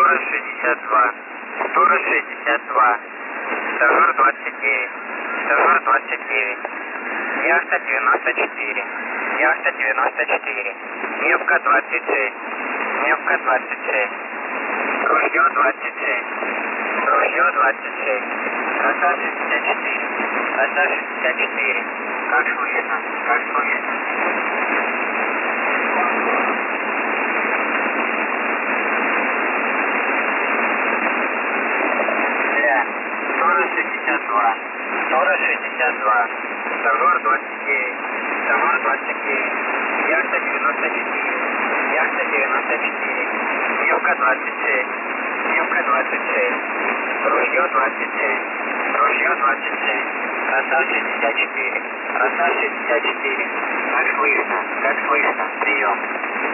Тура 62. Тура 62. Стажер 29. Стажер 29. Яхта 94. Яхта 94. Невка 26. Невка 26. Ружье 26. Ружье 26. Коса 64. Коса 64. Как слышно? Как слышно? Тура 62. Тура 62. Стажер 29. Стажер 29. Яхта 94. Яхта 94. Невка 26. Невка 26. Ружье 27. Ружье 27. Коса 64. Коса 64. Как слышно? Как слышно? Прием.